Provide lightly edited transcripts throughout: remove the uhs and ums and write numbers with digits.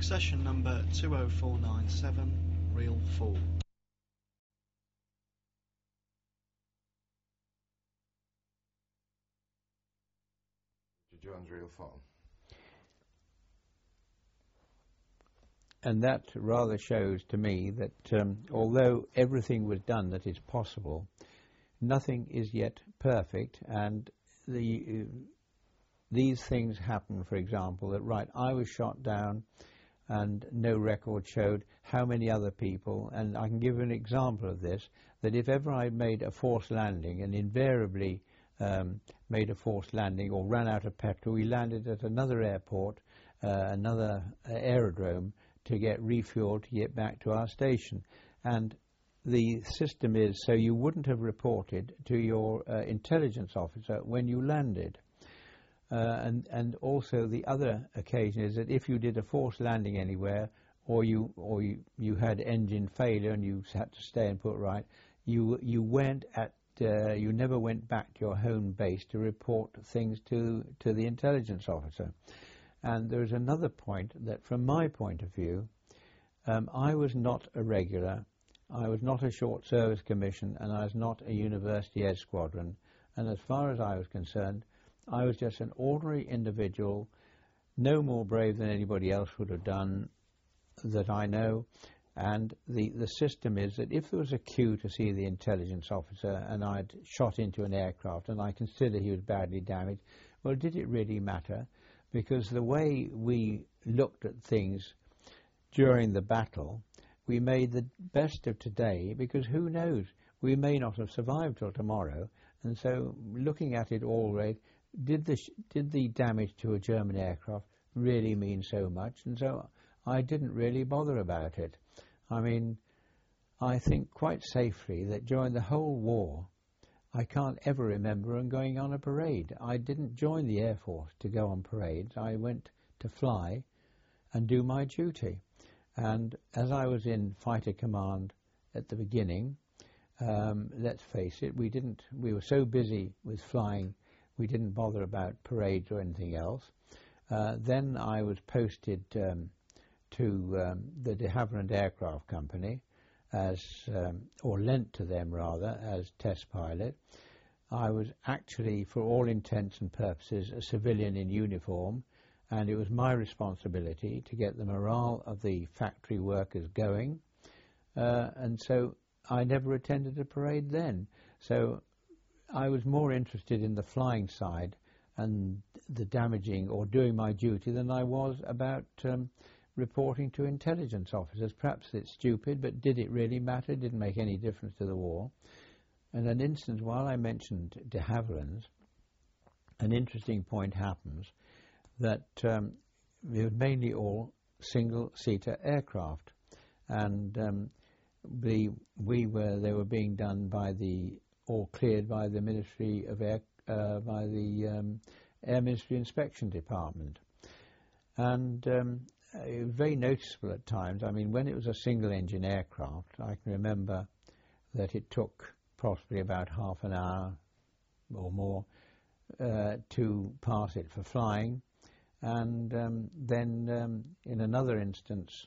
Succession number 20497, reel 4. Jones reel 4. And that rather shows to me that although everything was done that is possible, nothing is yet perfect, and these things happen. For example, that I was shot down and no record showed how many other people, and I can give an example of this, that if ever I made a forced landing and invariably made a forced landing or ran out of petrol, we landed at another airport, another aerodrome, to get refueled to get back to our station. And the system is so you wouldn't have reported to your intelligence officer when you landed. And also the other occasion is that if you did a forced landing anywhere, or you had engine failure and you had to stay and put right, you never went back to your home base to report things to the intelligence officer. And there is another point that, from my point of view, I was not a regular, I was not a short service commission, and I was not a university ed squadron. And as far as I was concerned, I was just an ordinary individual, no more brave than anybody else would have done that I know. And the system is that if there was a queue to see the intelligence officer and I'd shot into an aircraft and I consider he was badly damaged, well, did it really matter? Because the way we looked at things during the battle, we made the best of today, because who knows, we may not have survived till tomorrow. And so looking at it all, did the damage to a German aircraft really mean so much? And so I didn't really bother about it. I mean, I think quite safely that during the whole war, I can't ever remember going on a parade. I didn't join the Air Force to go on parades. I went to fly and do my duty. And as I was in fighter command at the beginning, let's face it, we were so busy with flying, we didn't bother about parades or anything else. Then I was posted to the de Havilland Aircraft Company, or lent to them rather, as test pilot. I was actually, for all intents and purposes, a civilian in uniform, and it was my responsibility to get the morale of the factory workers going, and so I never attended a parade then. So I was more interested in the flying side and the damaging or doing my duty than I was about reporting to intelligence officers. Perhaps it's stupid, but did it really matter? It didn't make any difference to the war. And an instance, while I mentioned de Havilland's, an interesting point happens that they were mainly all single-seater aircraft, and they were being done or cleared by the Ministry of Air, by the Air Ministry Inspection Department, and it was very noticeable at times. I mean, when it was a single-engine aircraft, I can remember that it took possibly about half an hour or more to pass it for flying. And then in another instance,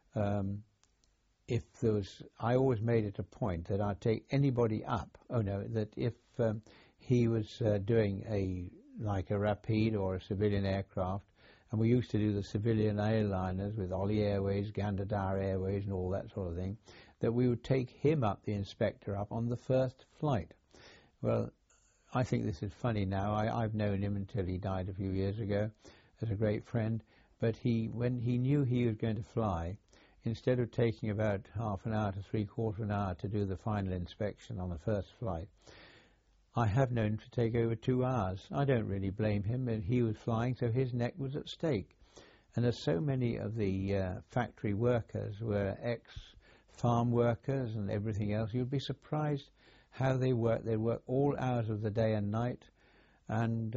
if there was, I always made it a point that I'd take anybody up. Oh no, that if he was doing like a Rapide or a civilian aircraft, and we used to do the civilian airliners with Oli Airways, Gandadar Airways and all that sort of thing, that we would take him up, the inspector up, on the first flight. Well, I think this is funny now. I've known him until he died a few years ago as a great friend, but when he knew he was going to fly, instead of taking about half an hour to three-quarters of an hour to do the final inspection on the first flight, I have known him to take over 2 hours. I don't really blame him, and he was flying, so his neck was at stake. And as so many of the factory workers were ex-farm workers and everything else, you'd be surprised how they work. They work all hours of the day and night, and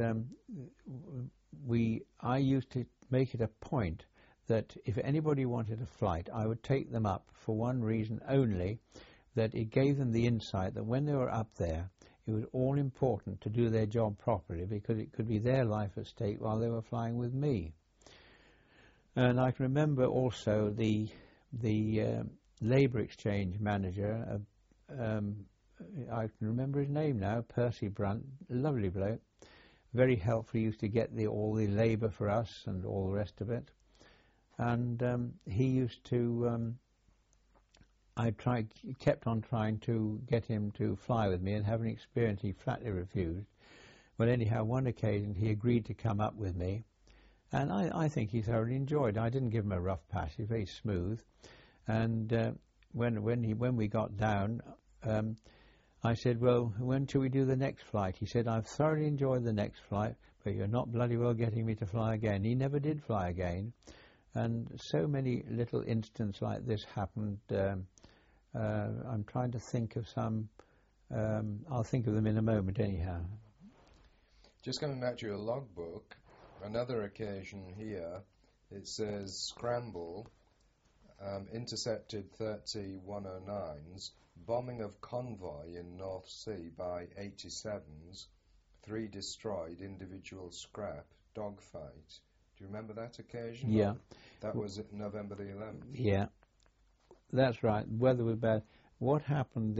I used to make it a point that if anybody wanted a flight, I would take them up for one reason only, that it gave them the insight that when they were up there, it was all important to do their job properly, because it could be their life at stake while they were flying with me. And I can remember also the labour exchange manager, I can remember his name now, Percy Brunt, lovely bloke, very helpful. He used to get all the labour for us and all the rest of it. And he used to, kept on trying to get him to fly with me, and having experience, he flatly refused. Well, anyhow, one occasion he agreed to come up with me, and I think he thoroughly enjoyed it. I didn't give him a rough passage, very smooth. And when we got down, I said, well, when shall we do the next flight? He said, I've thoroughly enjoyed the next flight, but you're not bloody well getting me to fly again. He never did fly again. And so many little incidents like this happened. I'm trying to think of some. I'll think of them in a moment anyhow. Just going back to your logbook, another occasion here, it says Scramble intercepted 30-109s, bombing of convoy in North Sea by 87s, 3 destroyed, individual scrap, dogfight. Do you remember that occasion? Yeah. That was November the 11th. Yeah, that's right. Weather was bad. What happened?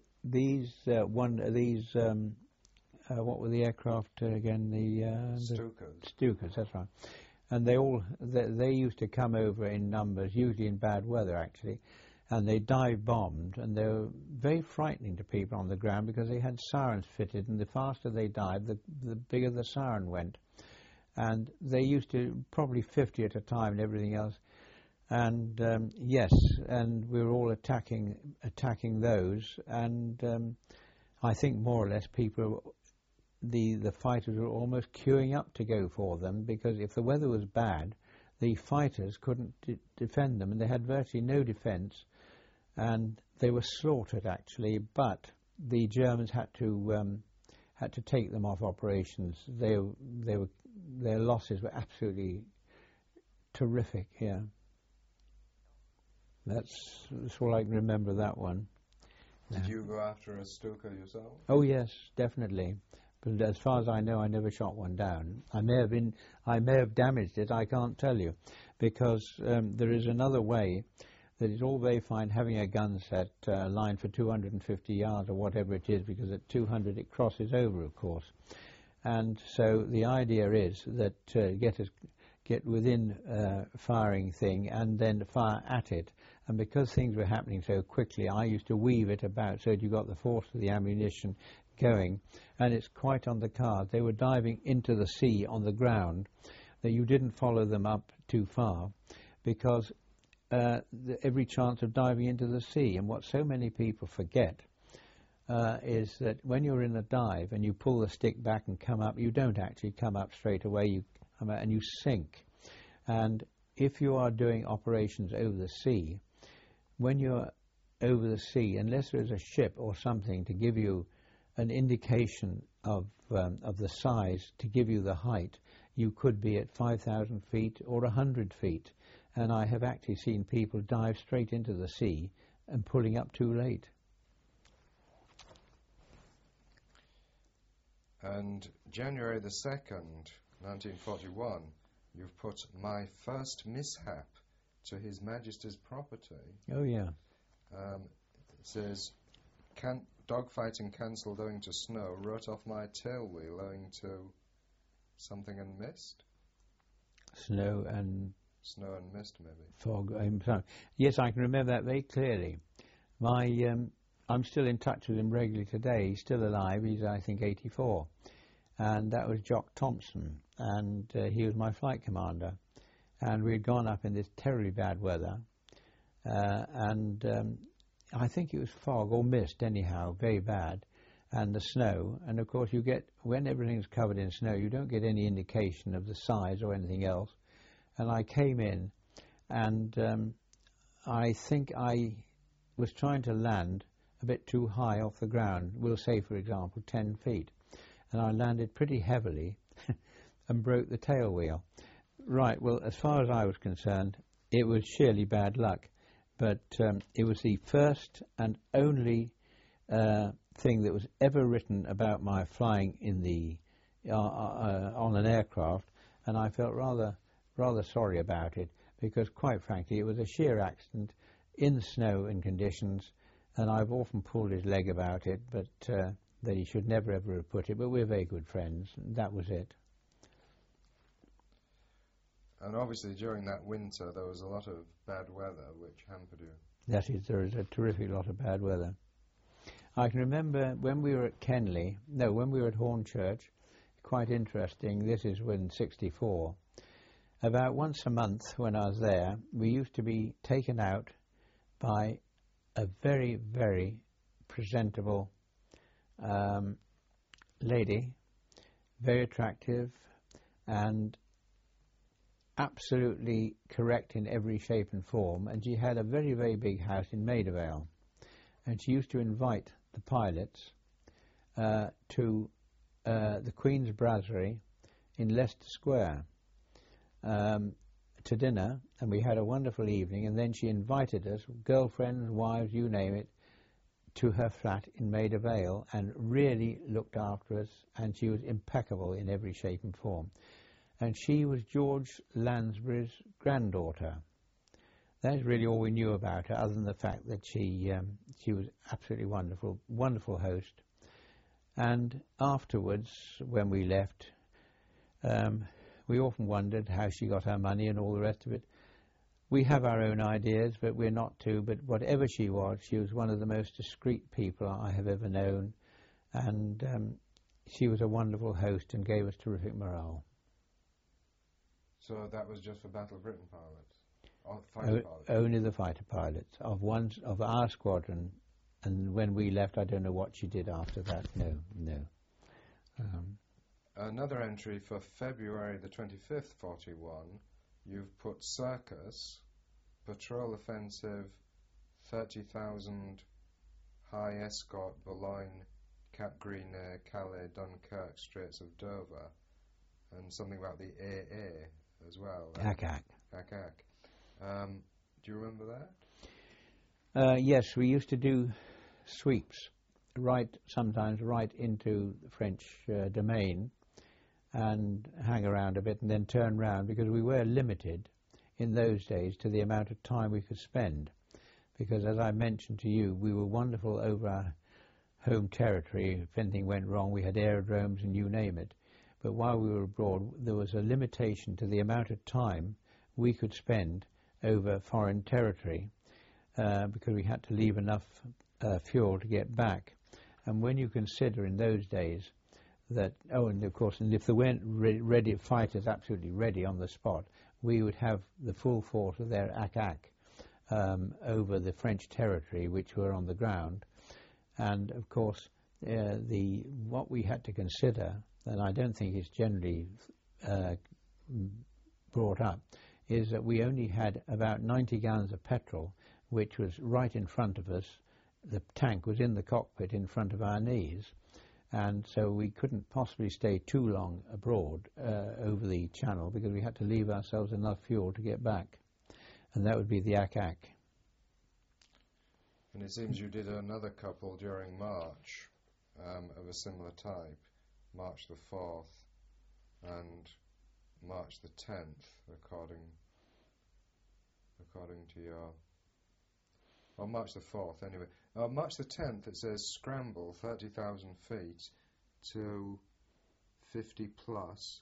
What were the aircraft again? The Stukas. Stukas, that's right. And they used to come over in numbers, usually in bad weather actually, and they dive bombed, and they were very frightening to people on the ground because they had sirens fitted, and the faster they dived, the bigger the siren went. And they used to probably 50 at a time and everything else. And yes, and we were all attacking those, and I think more or less people, the fighters were almost queuing up to go for them, because if the weather was bad, the fighters couldn't defend them, and they had virtually no defence, and they were slaughtered actually. But the Germans had to take them off operations. Their losses were absolutely terrific. Yeah, that's all I can remember that one. Did you go after a Stuka yourself? Oh yes, definitely. But as far as I know, I never shot one down. I may have damaged it. I can't tell you, because there is another way. That it's all very fine having a gun set line for 250 yards or whatever it is, because at 200 it crosses over, of course. And so the idea is that get within firing thing and then fire at it. And because things were happening so quickly, I used to weave it about so that you got the force of the ammunition going. And it's quite on the card. They were diving into the sea on the ground, that you didn't follow them up too far, because every chance of diving into the sea. And what so many people forget is that when you're in a dive and you pull the stick back and come up, you don't actually come up straight away, you come out and you sink. And if you are doing operations over the sea, when you're over the sea, unless there's a ship or something to give you an indication of the size, to give you the height, you could be at 5,000 feet or 100 feet. And I have actually seen people dive straight into the sea and pulling up too late. And January the 2nd, 1941, you've put my first mishap to His Majesty's property. Oh, yeah. It says, dogfighting cancelled owing to snow, wrote off my tail wheel owing to something and mist. Snow and mist, maybe. Fog. Yes, I can remember that very clearly. I'm still in touch with him regularly today. He's still alive. He's, I think, 84. And that was Jock Thompson. And he was my flight commander. And we'd gone up in this terribly bad weather. And I think it was fog or mist, anyhow, very bad. And the snow. And, of course, when everything's covered in snow, you don't get any indication of the size or anything else. And I came in, and I think I was trying to land a bit too high off the ground, we'll say, for example, 10 feet. And I landed pretty heavily and broke the tail wheel. Right, well, as far as I was concerned, it was sheerly bad luck. But it was the first and only thing that was ever written about my flying in on an aircraft, and I felt rather sorry about it. because quite frankly it was a sheer accident in snow and conditions, and I've often pulled his leg about it, but that he should never ever have put it, but we're very good friends, and that was it. And obviously during that winter there was a lot of bad weather which hampered you. That is, there is a terrific lot of bad weather. I can remember when we were at when we were at Hornchurch, quite interesting, this is when 64, about once a month when I was there, we used to be taken out by a very, very presentable lady, very attractive and absolutely correct in every shape and form, and she had a very, very big house in Maida Vale, and she used to invite the pilots to the Queen's Brasserie in Leicester Square to dinner, and we had a wonderful evening, and then she invited us, girlfriends, wives, you name it, to her flat in Maida Vale and really looked after us, and she was impeccable in every shape and form. And she was George Lansbury's granddaughter. That is really all we knew about her, other than the fact that she was absolutely wonderful, wonderful host. And afterwards, when we left, we often wondered how she got her money and all the rest of it. We have our own ideas, but we're not to. But whatever she was one of the most discreet people I have ever known, and she was a wonderful host and gave us terrific morale. So that was just for Battle of Britain pilots? Or fighter pilots? Only the fighter pilots of our squadron, and when we left, I don't know what she did after that. No. Another entry for February the 25th, 41, you've put Circus, Patrol Offensive, 30,000, High Escort, Boulogne, Cap Gris-Nez, Calais, Dunkirk, Straits of Dover, and something about the AA as well. Ak-Ak. Ak-Ak. Do you remember that? Yes, we used to do sweeps, sometimes right into the French domain, and hang around a bit and then turn round, because we were limited in those days to the amount of time we could spend, because as I mentioned to you, we were wonderful over our home territory. If anything went wrong, we had aerodromes and you name it. But while we were abroad, there was a limitation to the amount of time we could spend over foreign territory, because we had to leave enough fuel to get back. And when you consider in those days that, and of course, and if there weren't ready fighters absolutely ready on the spot, we would have the full force of their Ak-Ak over the French territory, which were on the ground. And of course, what we had to consider, and I don't think it's generally brought up, is that we only had about 90 gallons of petrol, which was right in front of us. The tank was in the cockpit in front of our knees, and so we couldn't possibly stay too long abroad over the channel, because we had to leave ourselves enough fuel to get back, and that would be the Ak-Ak. And it seems you did another couple during March of a similar type, March the 4th and March the 10th, according to your... Well, March the 4th, anyway. March the 10th, it says scramble 30,000 feet to 50 plus.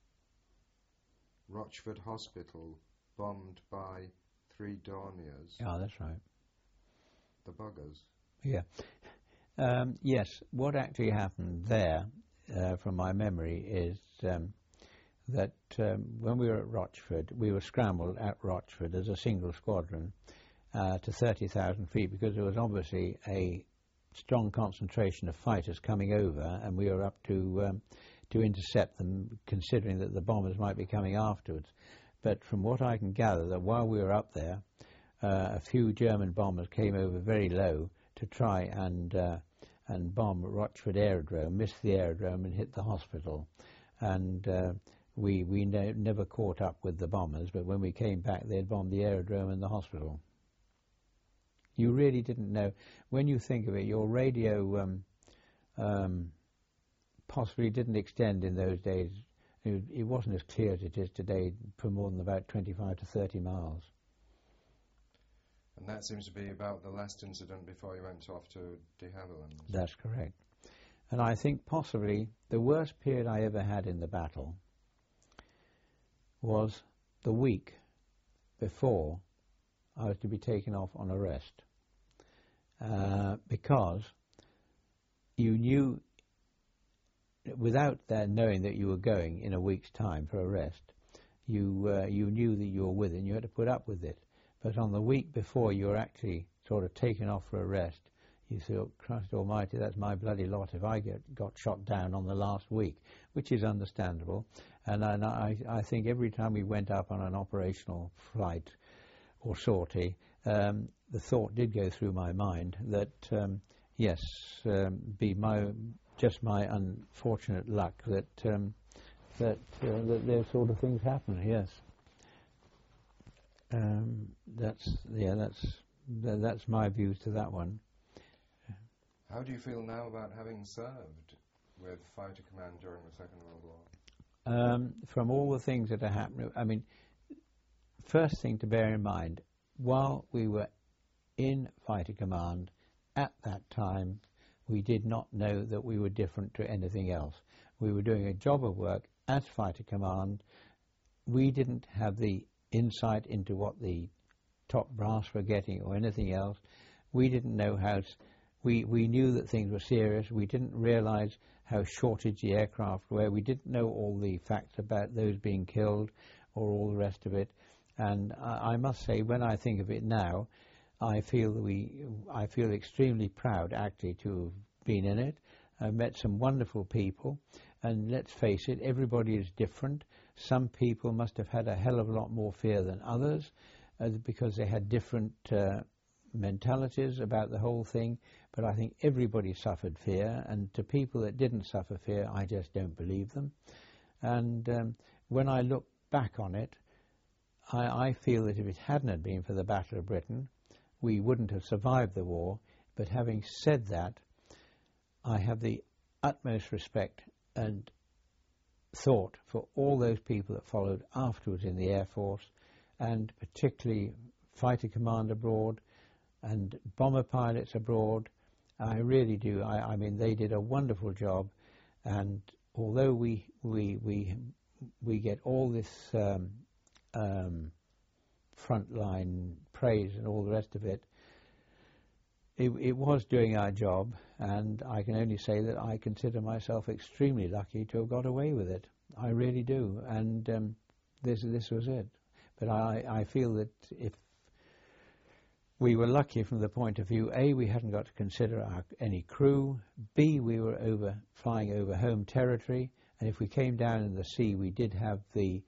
Rochford Hospital bombed by 3 Dorniers. Oh, that's right. The buggers. Yeah. Yes, what actually happened there, from my memory, is that when we were at Rochford, we were scrambled at Rochford as a single squadron to 30,000 feet, because there was obviously a strong concentration of fighters coming over, and we were up to intercept them, considering that the bombers might be coming afterwards. But from what I can gather, that while we were up there, a few German bombers came over very low to try and bomb Rochford Aerodrome, missed the aerodrome and hit the hospital. And we never caught up with the bombers, but when we came back, they had bombed the aerodrome and the hospital. You really didn't know. When you think of it, your radio possibly didn't extend in those days it wasn't as clear as it is today for more than about 25 to 30 miles. And that seems to be about the last incident before you went off to de Havilland. That's correct. And I think possibly the worst period I ever had in the battle was the week before I was to be taken off on arrest. Because you knew, without knowing that you were going in a week's time for arrest, you knew that you were with it and you had to put up with it. But on the week before you were actually sort of taken off for arrest, you thought, Christ almighty, that's my bloody lot if I got shot down on the last week, which is understandable. And I think every time we went up on an operational flight or sortie, the thought did go through my mind that, yes, be just my unfortunate luck that those sort of things happen. Yes, that's my views to that one. How do you feel now about having served with Fighter Command during the Second World War? From all the things that are happening, I mean, first thing to bear in mind, while we were in Fighter Command at that time, we did not know that we were different to anything else. We were doing a job of work as Fighter Command. We didn't have the insight into what the top brass were getting or anything else. We didn't know how. We knew that things were serious. We didn't realize how shortage the aircraft were. We didn't know all the facts about those being killed or all the rest of it. And I must say, when I think of it now, I feel extremely proud actually to have been in it. I've met some wonderful people, and let's face it, everybody is different. Some people must have had a hell of a lot more fear than others because they had different mentalities about the whole thing, but I think everybody suffered fear, and to people that didn't suffer fear, I just don't believe them. And when I look back on it, I feel that if it hadn't have been for the Battle of Britain, we wouldn't have survived the war. But having said that, I have the utmost respect and thought for all those people that followed afterwards in the Air Force, and particularly Fighter Command abroad and bomber pilots abroad. I really do. I mean, they did a wonderful job, and although we get all this frontline praise and all the rest of it, it was doing our job, and I can only say that I consider myself extremely lucky to have got away with it. I really do, and this was it. But I feel that if we were lucky from the point of view, A, we hadn't got to consider any crew, B, we were flying over home territory, and if we came down in the sea, we did have the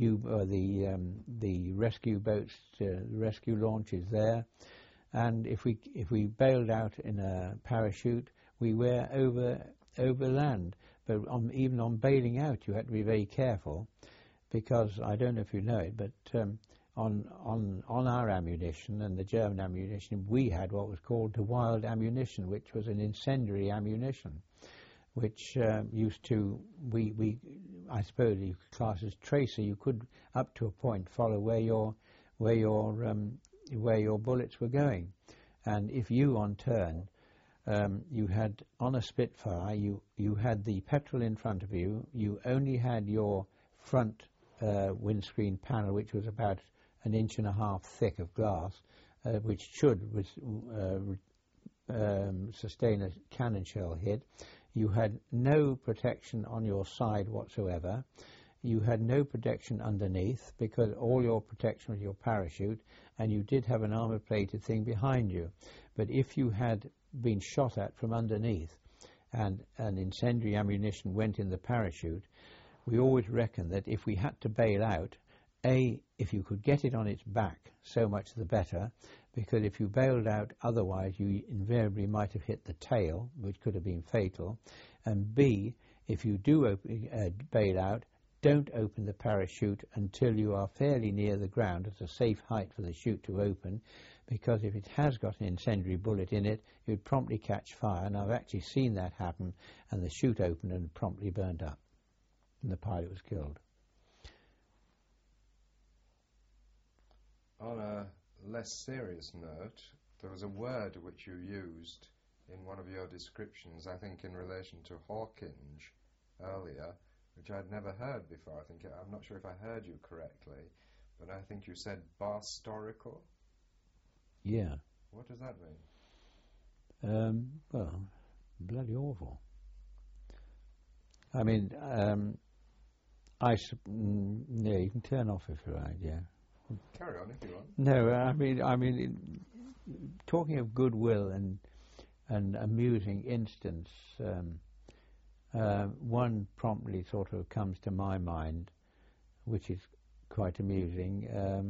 rescue boats, rescue launches there, and if we bailed out in a parachute, we were over land. But even on bailing out, you had to be very careful, because I don't know if you know it, but on our ammunition and the German ammunition, we had what was called the wild ammunition, which was an incendiary ammunition, which used to, I suppose you could class as tracer. You could, up to a point, follow where your bullets were going. And if you, on turn, you had, on a Spitfire, you had the petrol in front of you, you only had your front windscreen panel, which was about 1.5 inches thick of glass, which should sustain a cannon shell hit. You had no protection on your side whatsoever. You had no protection underneath, because all your protection was your parachute, and you did have an armor-plated thing behind you. But if you had been shot at from underneath and an incendiary ammunition went in the parachute, we always reckoned that if we had to bail out, if you could get it on its back, so much the better, because if you bailed out otherwise, you invariably might have hit the tail, which could have been fatal. And B, if you do bail out, don't open the parachute until you are fairly near the ground at a safe height for the chute to open, because if it has got an incendiary bullet in it, it would promptly catch fire, and I've actually seen that happen, and the chute opened and promptly burned up. and the pilot was killed. On a less serious note, there was a word which you used in one of your descriptions, I think in relation to Hawkinge earlier, which I'd never heard before. I'm not sure if I heard you correctly, but I think you said barstorical. Yeah. What does that mean? Well, bloody awful. I mean, yeah, you can turn off if you like, yeah. Carry on if you want. No, I mean, talking of goodwill and amusing instance, one promptly sort of comes to my mind, which is quite amusing,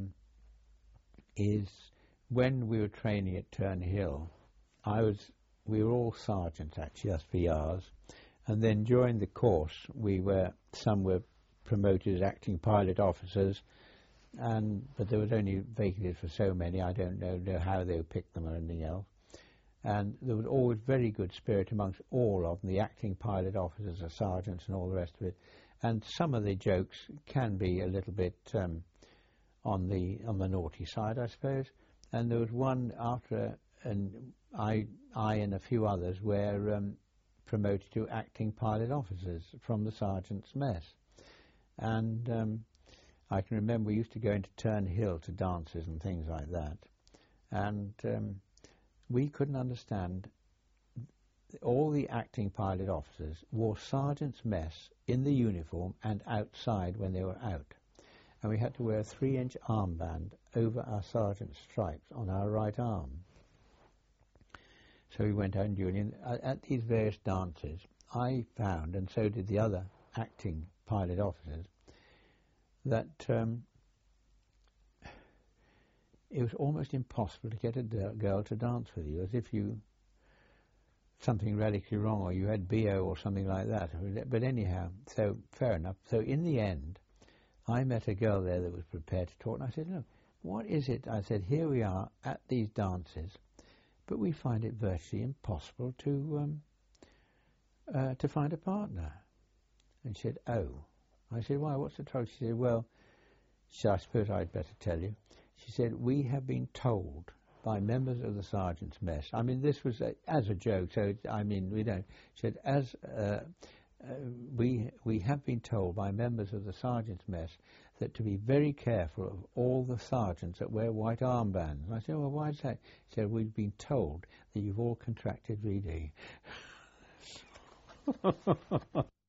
is when we were training at Turnhill. We were all sergeants actually, us VRs, and then during the course some were promoted as acting pilot officers. But there was only vacancies for so many. I don't know how they would pick them or anything else. And there was always very good spirit amongst all of them, the acting pilot officers, the sergeants and all the rest of it. And some of the jokes can be a little bit on the naughty side, I suppose. And there was one after, and I and a few others were promoted to acting pilot officers from the sergeant's mess. And I can remember we used to go into Turnhill to dances and things like that, and we couldn't understand. All the acting pilot officers wore sergeant's mess in the uniform and outside when they were out, and we had to wear a 3-inch armband over our sergeant's stripes on our right arm. So we went out and joined at these various dances. I found, and so did the other acting pilot officers, that it was almost impossible to get a girl to dance with you, as if something radically wrong, or you had BO or something like that. But anyhow, so fair enough. So in the end, I met a girl there that was prepared to talk, and I said, look, what is it? I said, here we are at these dances, but we find it virtually impossible to find a partner. And she said, oh. I said, why, what's the trouble? She said, well, I suppose I'd better tell you. She said, we have been told by members of the sergeant's mess. I mean, this was as a joke, so, I mean, we don't. She said, we have been told by members of the sergeant's mess that to be very careful of all the sergeants that wear white armbands. And I said, well, why is that? She said, we've been told that you've all contracted VD.